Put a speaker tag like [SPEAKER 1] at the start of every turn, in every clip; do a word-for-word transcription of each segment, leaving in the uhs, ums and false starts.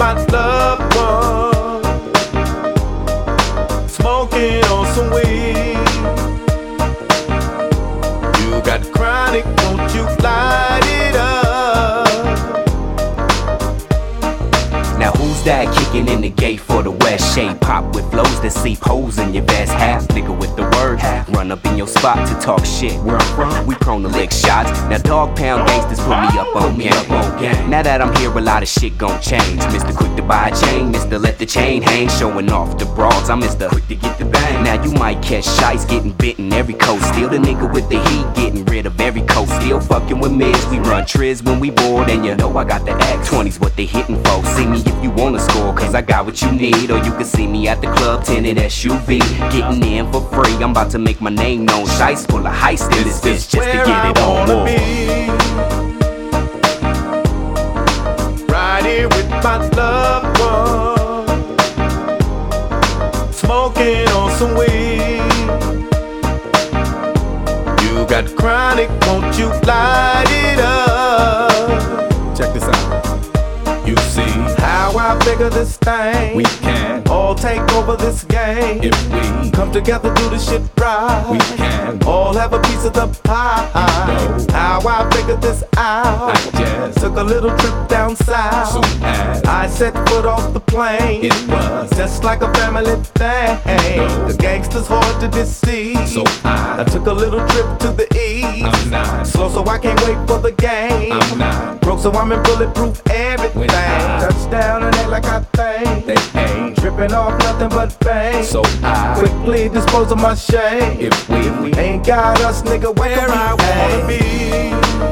[SPEAKER 1] my loved one, smoking on some weed. You got chronic, won't you light it up?
[SPEAKER 2] Now who's that kicking in the gate for the West? Shade pop with flows that seep holes in your vest. Half nigga with the word, half run up in your spot to talk shit. Where I'm from, we prone to lick shots. Now dog pound gangsters put me up on game. Now that I'm here, a lot of shit gon' change. Mister Quick to buy a chain, Mister Let the chain hang, showing off the broads. I'm Mister Quick to get the bang. Now you might catch shites getting bitten every coast. Still the nigga with the heat, getting rid of every coast. Still fucking with mids, we run triz when we bored, and you know I got the X. twenties what they hitting for. See me if you wanna score, cause I got what you need. Or you can see me at the club, tinted S U V, getting in for free. I'm about to make my name known. Shites full of heist in this bitch just to get it on.
[SPEAKER 1] Right here with my loved one, smoking on some weed. You got chronic, won't you light it up?
[SPEAKER 3] Check this out. You see
[SPEAKER 1] how I figure this thing.
[SPEAKER 3] We can
[SPEAKER 1] all take over this game
[SPEAKER 3] if we
[SPEAKER 1] come together, do the shit right.
[SPEAKER 3] We can
[SPEAKER 1] all have a piece of the pie.
[SPEAKER 3] You know
[SPEAKER 1] how I figured this out.
[SPEAKER 3] I just
[SPEAKER 1] took a little trip down south.
[SPEAKER 3] Soon as
[SPEAKER 1] I set foot off the plane,
[SPEAKER 3] it was
[SPEAKER 1] just like a family thing.
[SPEAKER 3] You know
[SPEAKER 1] the gangsters hard to deceive,
[SPEAKER 3] so I,
[SPEAKER 1] I took a little trip to the east.
[SPEAKER 3] I'm not
[SPEAKER 1] slow, so I can't wait for the game.
[SPEAKER 3] I'm not
[SPEAKER 1] broke, so I'm in bulletproof everything. Touchdown and act like I think
[SPEAKER 3] they ain't
[SPEAKER 1] tripping off nothing but bang.
[SPEAKER 3] So I
[SPEAKER 1] quickly dispose of my shame.
[SPEAKER 3] If we,
[SPEAKER 1] if we ain't got us, nigga, where I wanna be.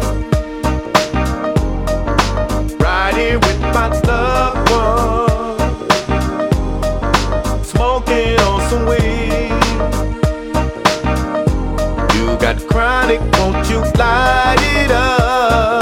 [SPEAKER 1] Right here with my loved one, smoking on some weed. You got chronic, won't you light it up?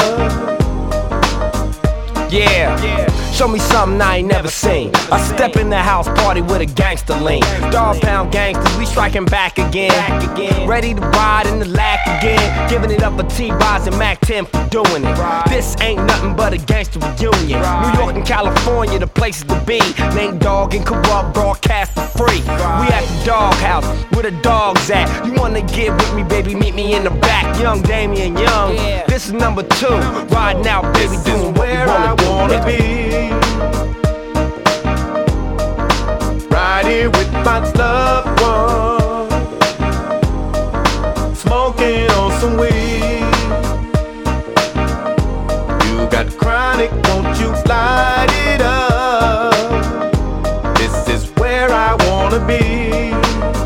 [SPEAKER 4] Yeah, yeah. Show me something I ain't never seen. I step in the house party with a gangster lean. Dog pound gangsters, we striking back again. Ready to ride in the lack again. Giving it up for T-Boz and Mac ten for doing it. This ain't nothing but a gangster reunion. New York and California, the places to be. Nate Dogg and Corrupt broadcast for free. We at the dog house, where the dogs at. You wanna get with me, baby, meet me in the back. Young Damian Young, this is number two. Riding out, baby, doing what we wanna do.
[SPEAKER 1] Wanna be right here with my loved one, smoking on some weed. You got chronic, won't you light it up? This is where I wanna be.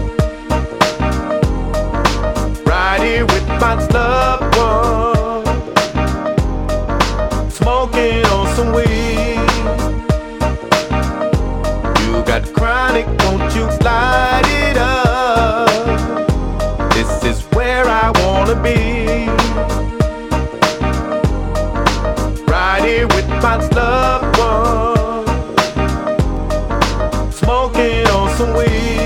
[SPEAKER 1] Right here with my loved one, smoking on some weed. You got chronic, won't you light it up? This is where I wanna be. Right here with my loved one, smoking on some weed.